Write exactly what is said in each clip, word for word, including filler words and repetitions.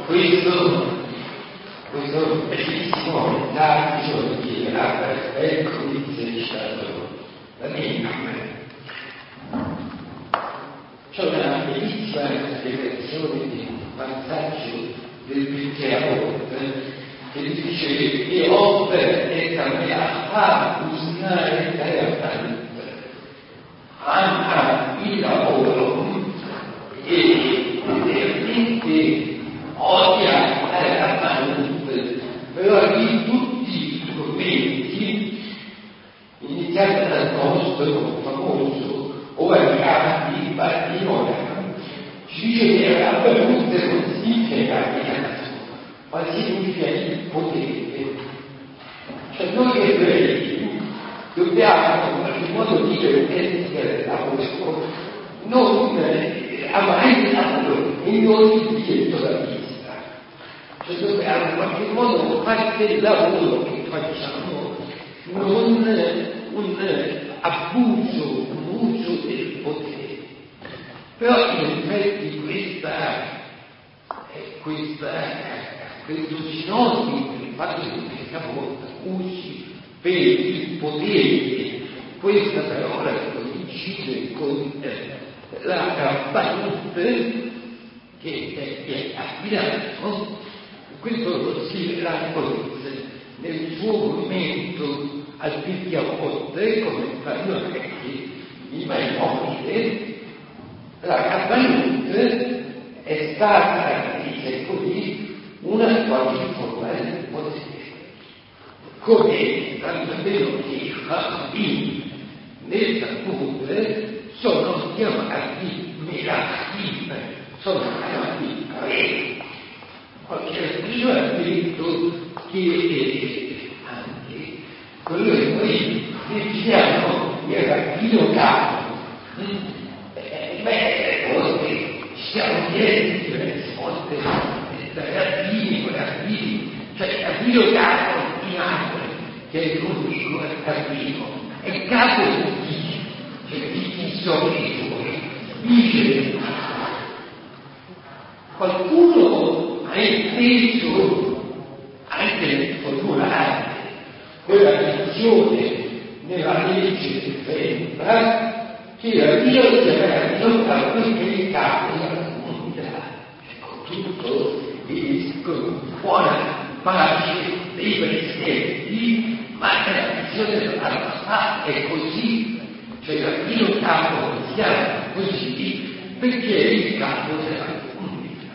questo, questo bellissimo messaggio di Raffaele Cominciato da me. C'è una bellissima spiegazione di un passaggio del pensiero che dice che opera e cambia a usare la anche il lavoro e veramente odia la salute, però in tutti i commenti, iniziando dal nostro famoso Ovagliati di Bardione, ci dice che la salute non significa la ma significa il potere. Cioè noi ebrei dobbiamo in qualche modo dire che lavoro non amare il lavoro e non il dietro la vista. Cioè dobbiamo in qualche modo fare del lavoro che facciamo non un abuso, un uso del potere. Però in effetti questa questa questo sinonimo del fatto che siamo usi per il potere, questa parola coincide con eh, la Rabbanut che è affinato, questo si raccolse nel suo momento al Picchiavotte, come fanno anche i Maimonide. La Rabbanut è stata, dice così, una qualche forma del potere, come tanto vero che i Chachamim nel Talmud sono chiamati Melachim, sono chiamati re. Qualche rabbino ha detto che anche quello che noi definiamo il rabbino capo, beh, noi siamo chiesti le risposte dai rabbini, con rabbini, cioè il rabbino capo in Napoli, che è l'unico rabbino, è il capo di chi? Cioè di chi sono i suoi? Dice, qualcuno ha inteso anche nel formulare quella dizione nella legge trenta che il rabbino deve rabbino capo perché il capo della comunità, con tutto con buona pace dei presidenti, ma la visione della realtà è così, cioè il rabbino capo si chiama così perché è il capo della comunità.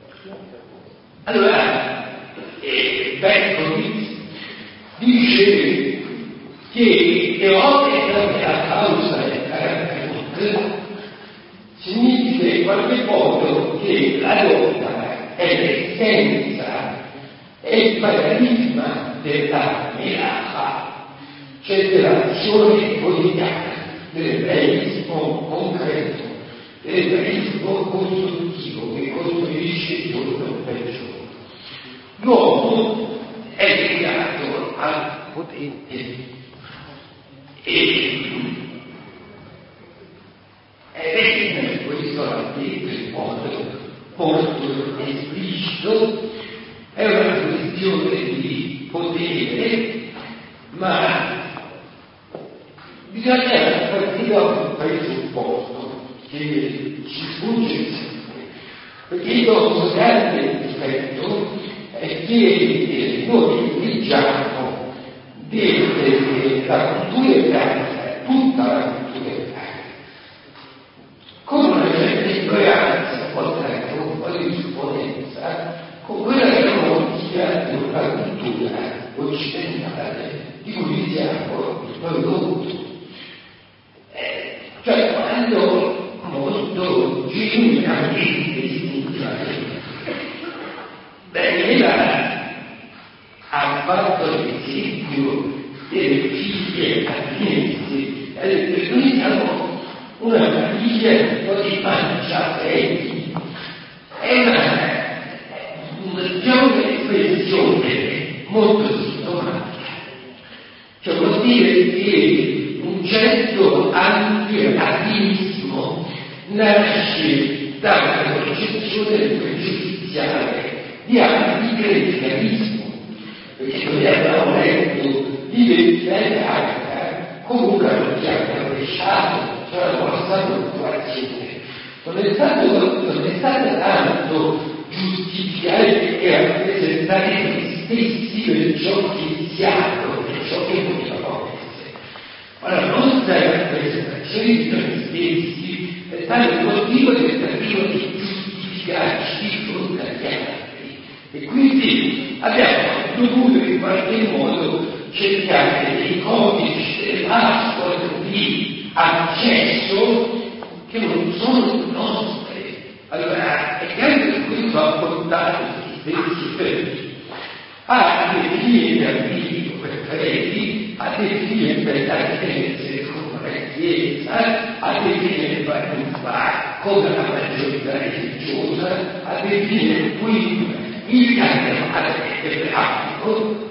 Allora, eh, Berkowitz dice che l'eotica della causa del carattere significa in qualche modo che la donna è l'essenza, è il paradigma della melacha, cioè dell'azione quotidiana, dell'ebraismo concreto, dell'ebraismo costruttivo che costruisce giorno per giorno. L'uomo è legato al potente e è vero questo ha detto in modo molto esplicito, è una questione di potere, ma bisogna partire da un presupposto che ci sfugge sempre, perché il nostro grande difetto è che noi dirigiamo la cultura ebraica, tutta la cultura ebraica, con una certa ignoranza, oltre che un po' di supponenza, con quella che è l'origine della cultura occidentale di cui siamo prodotti. Eh, cioè, quando molto genuinamente spirituale, Daniela ha fatto l'esempio delle figlie ateniesi, ha detto noi siamo una famiglia un po' di mangiatelli, è una, una espressione molto sintomatica, cioè vuol dire che un gesto anti-ateismo nasce da una concezione pregiudiziale di anticlericalismo, perché noi abbiamo letto l'identità comunque non ci ha rovesciato, cioè la nostra preoccupazione non è stato, non è stato tanto giustificare e rappresentare noi stessi per ciò che siamo, per ciò che vogliamo essere, ma la nostra rappresentazione di noi stessi è stato il motivo del tentativo di giustificarci di fronte agli altri, e quindi abbiamo dovuto in qualche modo cercare dei codici, delle password di accesso che non sono nostre. Allora, è chiaro che questo ha portato gli stessi fermi a definire amici preferiti, a definire per la chiesa come la chiesa, a definire la come la maggiorità religiosa, a definire quindi il carnevale ebraico.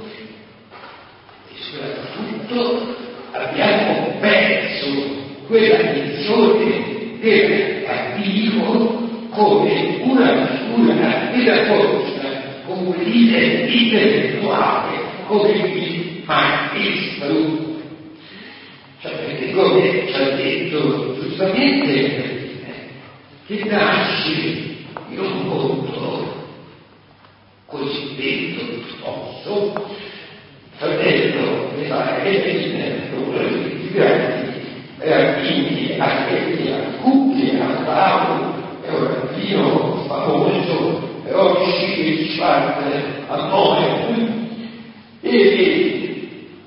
Soprattutto abbiamo perso quella visione del cattivo come una figura pedagogica, come un leader intellettuale, come il maestro. Cioè, perché come ci ha detto giustamente, che nasce in un mondo cosiddetto scosso, fratello della Evelina, i grandi rabbini, a Cucchi, a Paolo, è un rabbino famoso, però ci ci parte a nome. E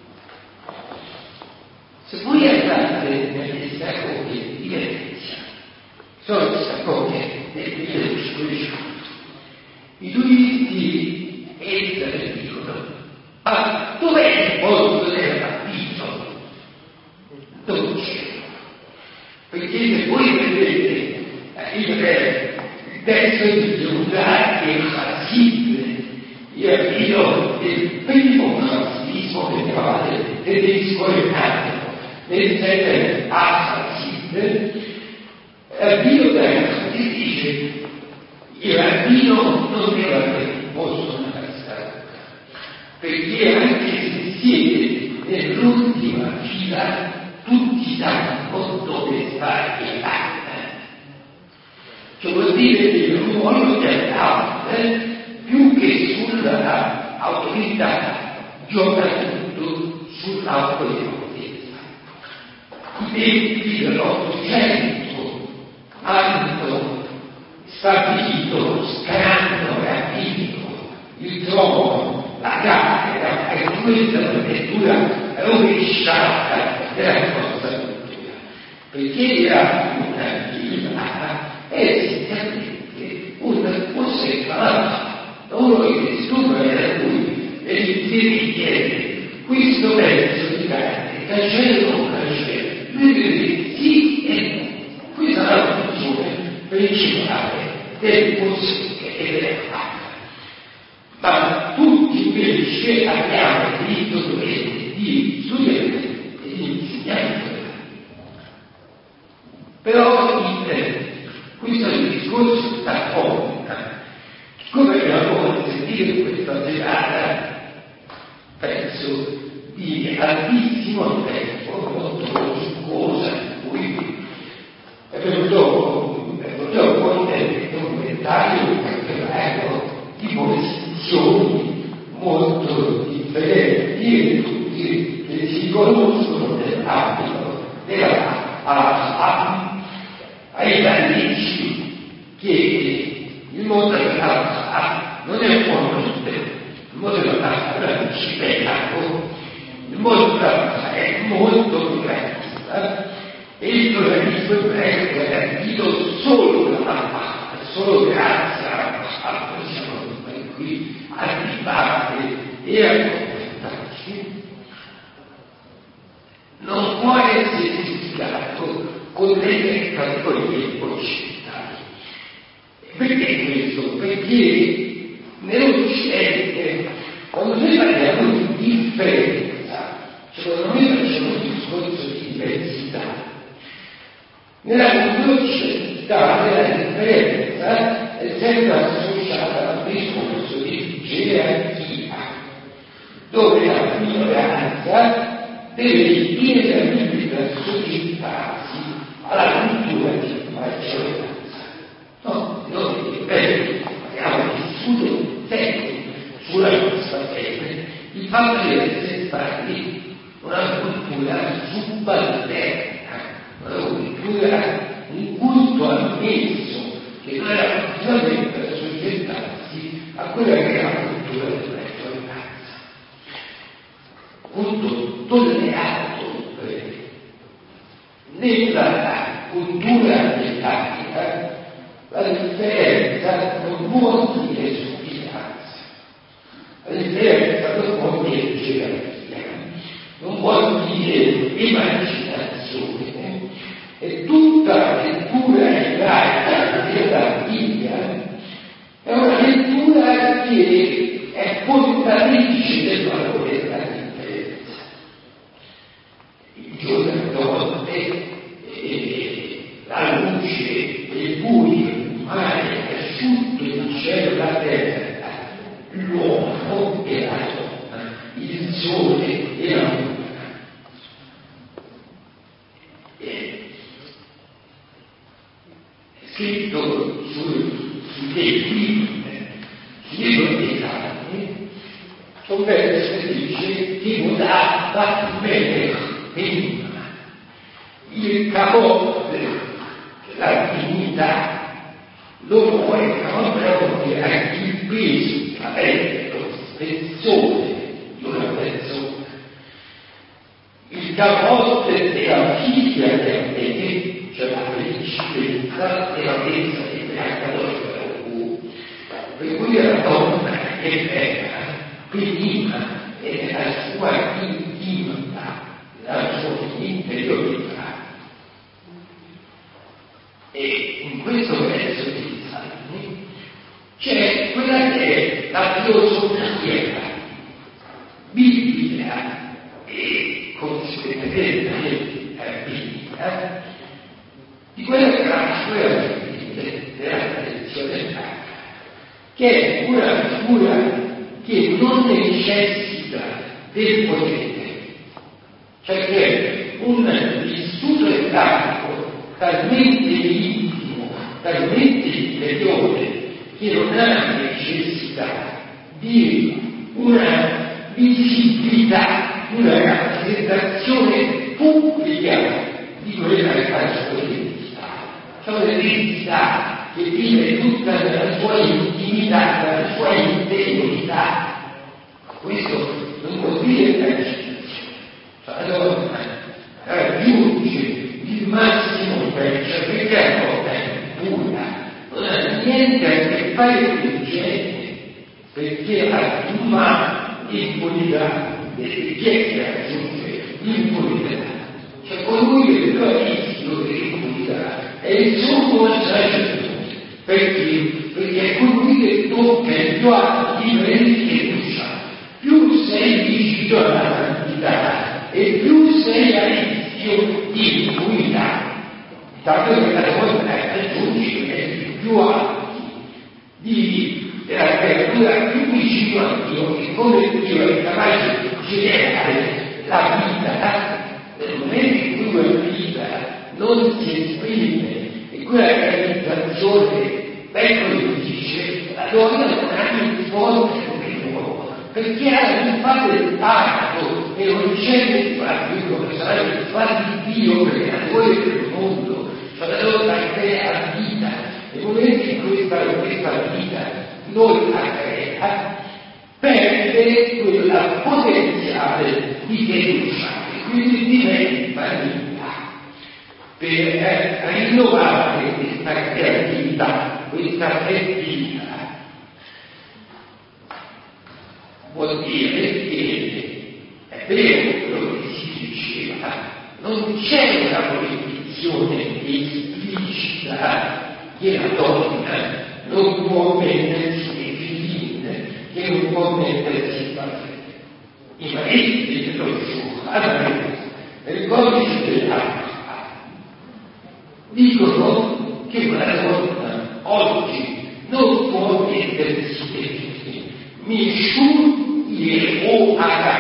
se voi andate nelle sacche di Venezia, sono le sacche del millecinquecento, i turisti entrano e dicono: ma dov'è il posto del rabbino? Non c'è. Perché se voi vedete il testo di Giuda che è Hassid, il rabbino del primo fascismo medievale tedesco e italiano, nel genere a Hassid, il rabbino del Hassid dice: il rabbino non deve avere posto nella strada, perché anche se siete nell'ultima fila tutti sanno dove sta il latte. Cioè vuol dire che il ruolo del latte, più che sull'autorità, gioca tutto sull'autorevolezza. I tempi dell'Ottocento hanno stabilito scranno rabbinico, il trono, la cattedra, e questa è una lettura rovesciata della nostra cultura, perché la cultura è essenzialmente un osservatore, uno che stupra da cui e gli chiede questo verso di carne, cancello o non cancello, lui dice sì e no. Questa è la funzione principale del possesso e della fatta. Ma tutti invece abbiamo il diritto dovere di studiare e di insegnare. Però il, questo è il discorso sta conta. Come abbiamo sentito questa serata, penso di altissimo tempo, molto succosa, in cui è venuto un po' di documentario di posizioni molto differenti e tutti che si conoscono nell'ambito della a, ai amici che il mondo della non è un mondo, il mondo della è un cittadino, il mondo della è molto pluralista e il pluralismo ebraico è garantito solo dalla parte, solo grazie alla parte, siamo qui a dibattere e a confrontarci. Non può essere giudicato con delle categorie occidentali. Perché questo? Perché nell'Occidente, quando noi parliamo di differenza, cioè quando noi facciamo un discorso di diversità, nella cultura occidentale la differenza è sempre associata al discorso di dove la minoranza deve inegabilmente soggittarsi alla cultura di maggioranza. No, noi ripeto, abbiamo vissuto secoli sulla nostra pelle il fatto di essere stati una cultura subalterna, una cultura, un culto ammesso che non era continuamente da soggettarsi a quella che è la cultura della maggioranza. Culto tollerato nella cultura islamica, la differenza non può dire sufficienza, la differenza non può dire gerarchia, non può dire immaginazione. E tutta la lettura ebraica della Bibbia è una lettura che è portatrice del valore della differenza. Il giorno notte, la luce, il buio, il mare, asciutto il cielo e la terra, l'uomo e la donna, il sole e la luna. Scritto sui libri, sui libri dei Salmi, un verso che dice ti mutava bene prima. Il capo della dignità lo puoi comprendere anche il peso, la pelle, lo spezzone di una persona. Il capo della figlia del bene, cioè la principessa e la pensa di peccato per cui la donna che pecca prima è la sua intimità, la sua interiorità. E in questo verso di Salmi c'è quella che è la filosofia biblica e conseguentemente biblica di quella che è la scuola della tradizione sacra, che è una figura che non necessita del potere, cioè che è un vissuto ebraico talmente intimo, talmente interiore, che non ha necessità di una visibilità, una rappresentazione pubblica di quella che fa la sua identità. C'è un'identità che vive tutta nella sua intimità, nella sua interiorità. Questo non vuol dire percezione. Cioè, la donna raggiunge il massimo perché perché è pura, non ha niente a che fare con il genere, perché ha l'umana impunità, e chi è che raggiunge l'impunità? Cioè colui che il rischio dell'impunità è il suo sacerdote. Perché? Perché è colui che tocca il tuo atto di fiducia. Più sei vicino alla santità e più sei a rischio di impunità. Tanto che la donna raggiunge i livelli più alti di della creatura più vicino a Dio, che come Dio è capace di generare la vita. Nel momento in cui quella vita non si esprime e quella realizzazione vengono e dice la donna non ha il forte come l'uomo, perché ha il fatto del parto e non riceve il fatto di come sarà il fatto di Dio per la gloria del mondo, cioè la donna crea la vita. Nel momento in cui questa, questa vita non la crea, perde quella potenziale di denuncia. Quindi diventa vita per eh, rinnovare questa creatività, questa fertilità. Vuol dire che è vero quello che si diceva, non c'è una proibizione esplicita che la donna non può mettersi nei figli, che non può mettersi in parte. I maestri che lo sono nel codice dell'acqua dicono che una donna oggi non può mettersi mi sciù o a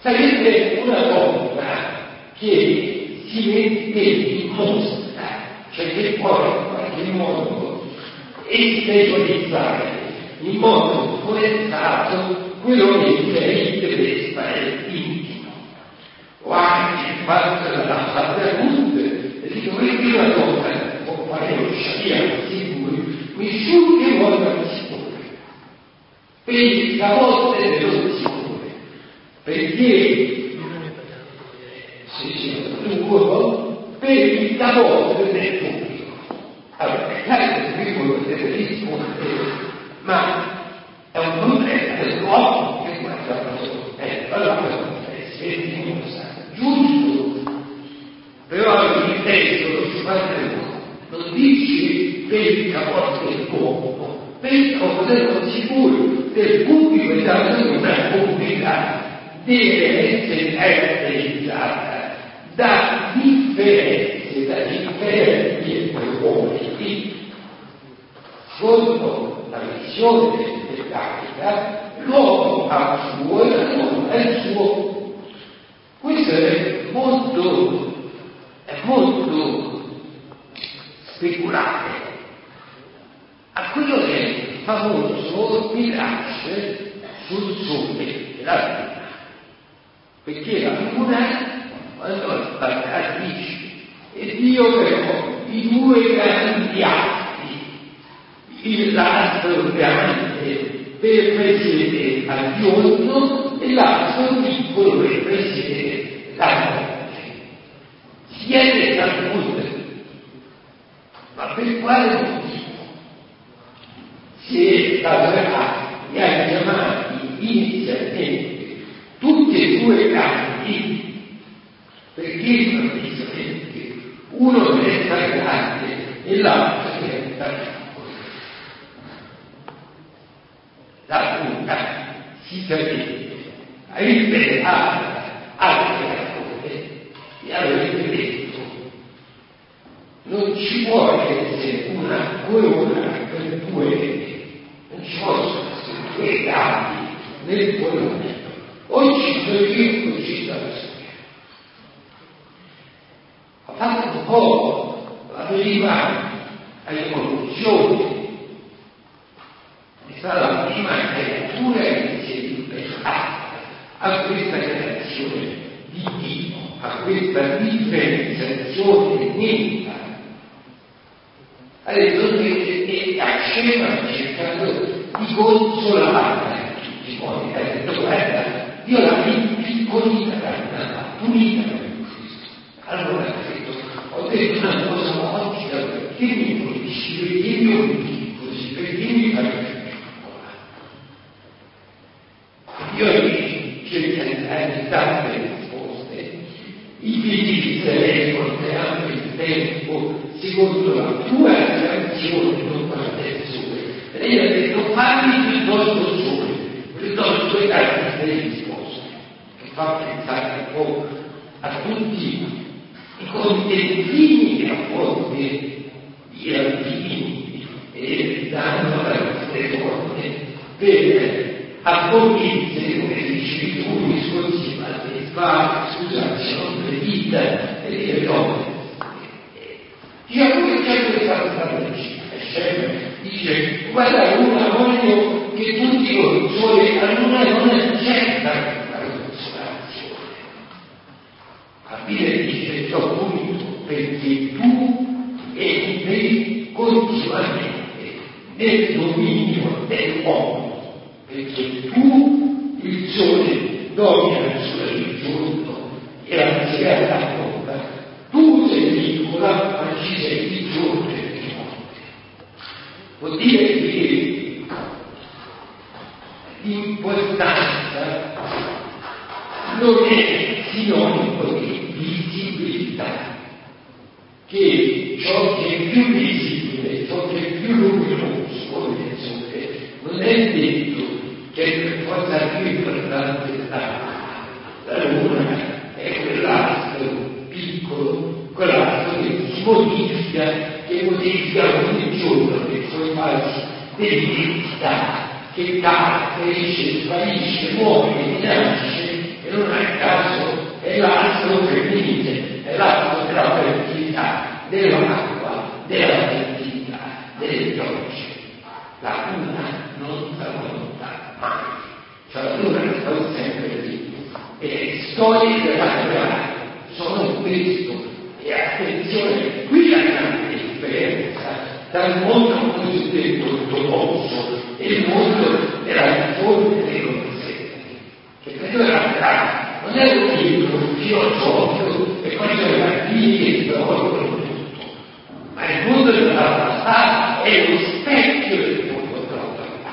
sarebbe una donna che si mette in mostra, cioè che può in qualche modo esteriorizzare in modo forzato quello che gli interessa è intimo. O anche il fatto della salute, e dico che una donna può fare lo sciagliamo sicuro, nessuno volta sicuro, per la volta dello sicuro, perché se si sicuro per il lavoro del pubblico. Allora, è chiaro che quello deve rispondere, ma è un problema dell'uomo che guarda la sua eh, allora è dimostra giusto, però il testo lo si fa non dice per il rapporto del uomo, per il rapporto dello sicuro del pubblico e della una comunità deve essere caratterizzata da differenze, da differenze politiche. Sotto la visione dell'Africa, l'uomo ha il suo e la donna ha il suo. Questo è molto, è molto speculare a quello che è il famoso mirage sul sole della luna. Perché la luna, quando dice, e Dio creò i due grandi atti, l'altro grande per presiedere al giorno e l'altro piccolo per presiedere la notte. Siete salute, ma per quale motivo? Se la verità li ha chiamati inizialmente tutti e due grandi, perché praticamente uno diventa grande e l'altro diventa piccolo. La luna si sapete rivela al creatore e avete detto non ci può essere una corona per due, non ci possono essere due grandi nel polone. O ci sono io o ci sta la storia. Ha fatto un po' la deriva all'evoluzione. È stata la prima creatura che si è liberata a questa creazione di Dio, a questa differenziazione netta. Adesso che a scena ha cercato di consolare tutti i modi, ha detto guarda, io la piccolina l'ha punita per questo. Allora ho detto, ho detto una cosa oggi, perché mi pulisci, perché mi umili così, perché mi fai piccola. Io cerco di dare tante risposte, i figli di Israele porteranno il tempo secondo la tua reazione, non quella del sole. E lei ha detto fammi piuttosto il sole, piuttosto che dare delle risposte, che fa pensare un po' a tutti i contentini rapporti di alpini e danno la donne per abborrirsi, come dicevi tu, discorsi male, fa, scusate, non le vita e le donne. Dio lui c'è questa strategia, dice, guarda una voglio che tutti voi, sole a luna non è certa la consolazione. Capire dice, sto punito perché tu entri continuamente nel dominio dell'uomo, perché tu, il sole, domina il giorno e la sera la notte. Tu sei piccola, ma ci sei di giorno e di notte. Vuol dire che l'importanza non è sinonimo di visibilità, che ciò che è più visibile, ciò che è più luminoso, come il sole, non è detto che è per forza più importante dell'altro. La luna è quell'altro piccolo, quell'altro che si modifica, che modifica ogni giorno per i suoi fasi dell'identità, che cade, cresce, sparisce, muore, rinasce e non a caso è l'astro femminile, è l'astro della fertilità, dell'acqua, della fertilità, delle piogge. La luna non tramonta mai, cioè la luna sta sempre lì. E le storie della terra sono questo. E attenzione, qui la grande differenza dal mondo cosiddetto ortodosso e il mondo della riforma delle conoscenze. Che credo che la terra non è un libro filosofico e poi sono partiti che trovano tutto, ma il mondo della realtà è lo specchio del mondo della realtà.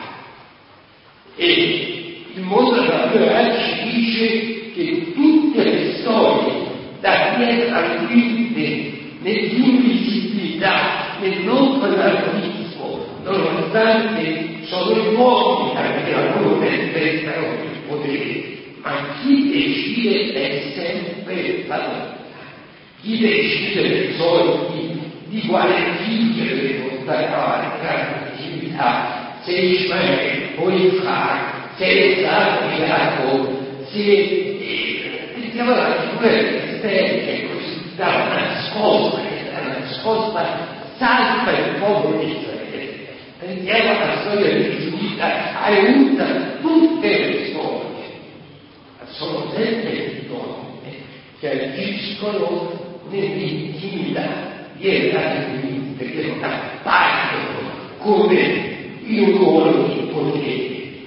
E il mondo della realtà ci dice che tutte le storie da dietro al quinte, nell'invisibilità, nel non parallelismo, nonostante sono i uomini che la loro tentano il potere, ma chi decide è sempre la donna. Chi decide dei soldi, di quale figlio deve portare avanti l'attività, se Ismaele o Isaac, se è stato Jacopo, se diciamo la figura dell'esterno che così dà una risposta, che dà una risposta salva il popolo di Israele. Prendiamo la storia di Giuda, aiuta tutte le storie. Sono sempre le donne che agiscono nell'intimità di realmente, che non appaiono come in un ruolo di potere.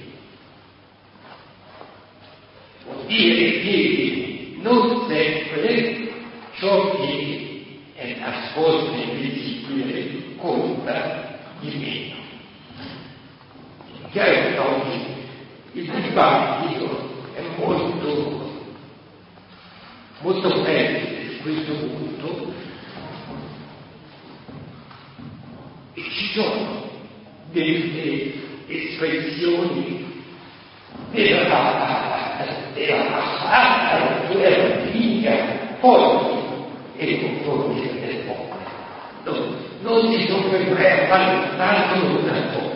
Vuol dire che non sempre ciò che è nascosto e invisibile conta di meno. Chiaro che oggi il dibattito è molto, molto presente su questo punto e ci sono delle espressioni della della passata, della figlia, poi e conformi del popolo. Non, non si soffermerà a fare tanto una cosa.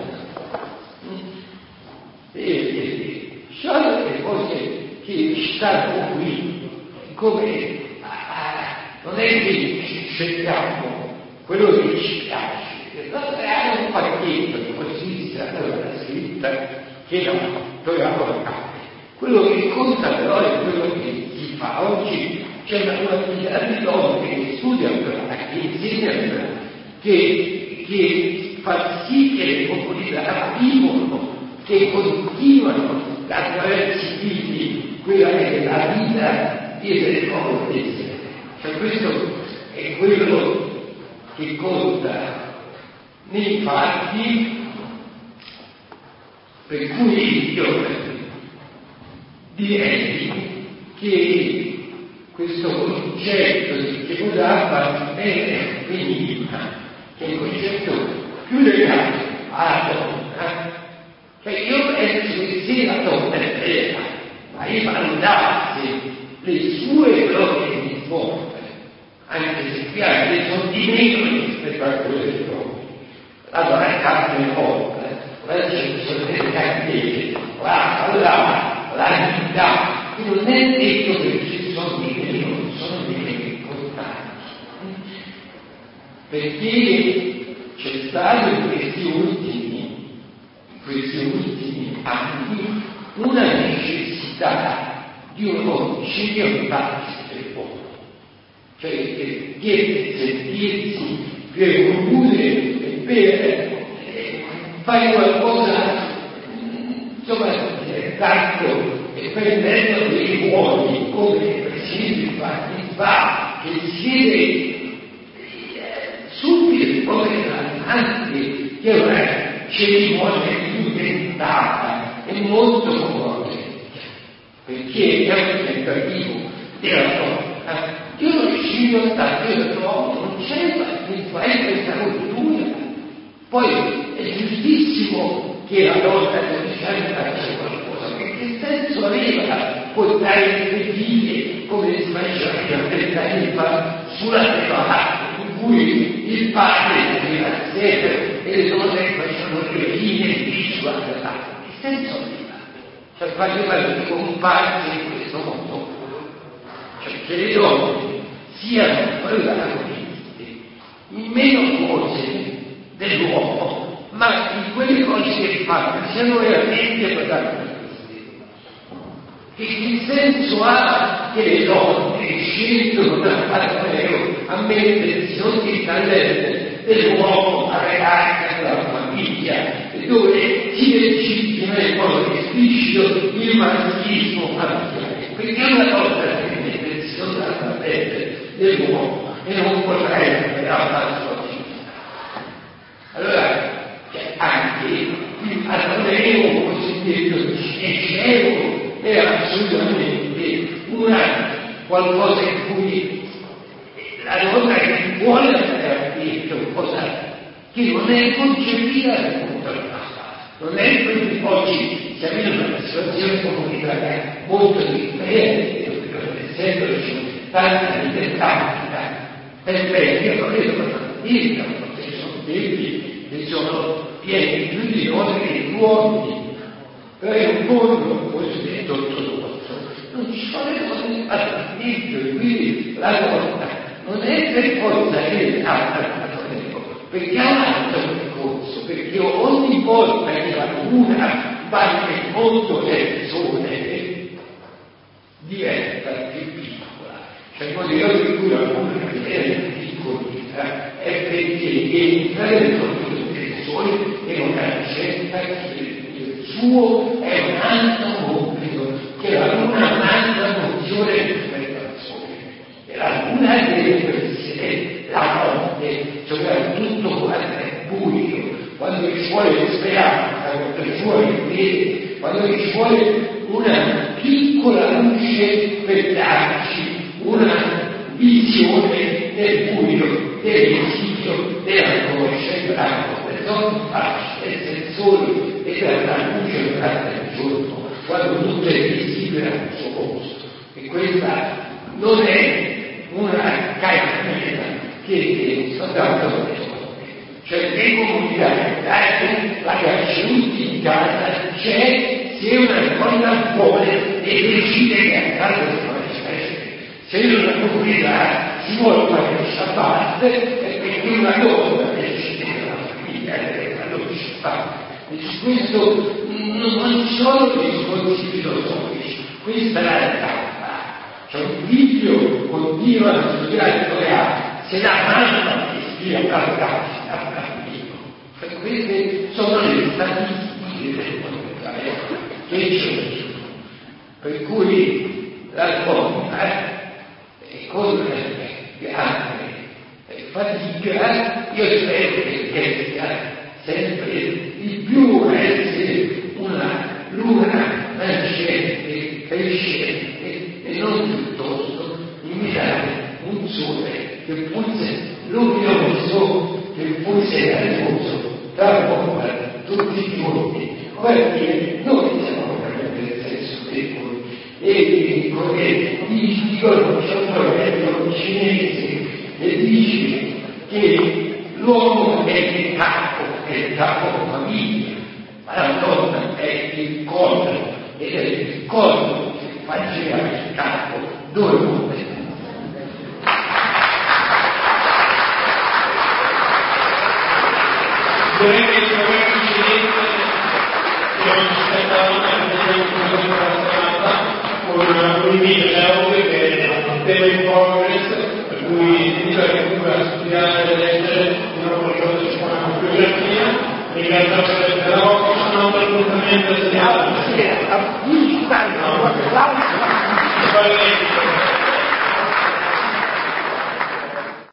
E sono le cose che stanno qui, come ah, non è che scegliamo quello che ci piace, noi creiamo un pacchetto di così sia stata scritta che non dobbiamo fare. Quello che conta però è quello che si fa. Oggi c'è una quantità di donne che studiano, che insegnano, che, che fa sì che le comunità vivono, che continuano attraverso i figli quella che è la vita delle comunità. Cioè questo è quello che conta nei fatti, per cui io direi che questo concetto di che cosa fa bene veniva, che è il concetto più legato alla donna, cioè io penso che se la donna è vera, ma rivalutasse le sue glorie di forza, anche se qui anche sono di meno rispetto a quelle delle donne, la donna è carne forte, la gente sono delle candele, la là, la vita, che non è detto che ci sono dei che non sono dei importanti, perché c'è stato in questi ultimi, in questi ultimi anni una necessità di un concilio di pace del popolo, cioè che chiede sentirsi più comune e per fare qualcosa, insomma, tanto e prendendo dei ruoli come presidente fatti fa che siede eh, subito come anche che è una cerimonia più tentata e molto comune, perché è un tentativo della donna. Io non ci ho stato, io trovo, non c'è mi fai questa cultura. Poi è giustissimo che la donna non ci faccia qualcosa, perché che senso aveva portare le figlie come si faceva per Caifa sulla terra in cui il padre aveva la sede e le donne facevano le figlie sulla terra? Che senso aveva? Cioè faceva comparse in questo mondo. che le donne siano protagoniste in meno cose dell'uomo, ma in quelle cose che fanno siano veramente protagoniste. E che senso ha che le donne scelgono da partner a mettersi ogni talento dell'uomo a ragazza della famiglia, dove si legittima in modo esplicito il maschismo familiare, perché è una cosa che mettersi dalla pelle dell'uomo e non potrà essere la sua città. Allora, anche il cosiddetto scemo è assolutamente una qualcosa in cui la donna che vuole andare a dire cosa che non è concepita dal punto di vista. Non è che oggi siamo in una situazione comunitaria molto differente, essendoci tanta libertà, perché io non vedo una famiglia, perché sono tempi che sono pieni più di donne che di uomini, però è un mondo cosiddetto ortodosso, non ci sono le donne all'inizio, e quindi la donna non è per forza che ha perché ha un altro percorso, perché ogni volta che la luna va nel mondo delle persone diventa più piccola. Cioè il modello di cui la luna è piccolina è perché entra nel mondo delle persone e non accetta che il suo è un altro compito, che la luna ha un'altra funzione rispetto al sole. E la luna deve essere la notte, soprattutto quando è buio, quando ci vuole speranza, quando ci vuole fede, quando ci vuole una piccola luce per darci una visione del buio, dell'esilio, dell'angoscia e dell'angoscia, del non facile essere soli e per la luce durante il giorno, quando tutto è visibile al suo posto. E questa non è una caramella che sto dando le donne, cioè che comunità la cacciuti in casa c'è se una donna vuole e decide che a casa si fa esprimere. Se una comunità si vuole fare questa parte è perché una donna decide che la famiglia è la loro città. E su questo non sono dei discorsi filosofici, questa è la realtà. Cioè un figlio continua a studiare il coreano, se la mamma che studia la ragazza a bambino. Per queste sono le statistiche del mondo che c'è. Per cui la donna è con grande fatica, io spero che sia sempre di più a essere una luna nascente, crescente, e non piuttosto imitare un sole che fosse luminoso, che fosse arioso, tra tutti i giorni, perché noi siamo veramente del sesso debole e dicono c'è un proverbio cinese e dice che l'uomo è il capo, è il capo famiglia, ma la donna è il collo ed è il collo che fa girare il capo due volte. Vorrei che il governo cinese che non ci aspettava con un invito che è un tema in progress, per cui invito a chiunque a studiare e leggere una qualcosa che si chiama bibliografia, ringrazio per il però, sono un appuntamento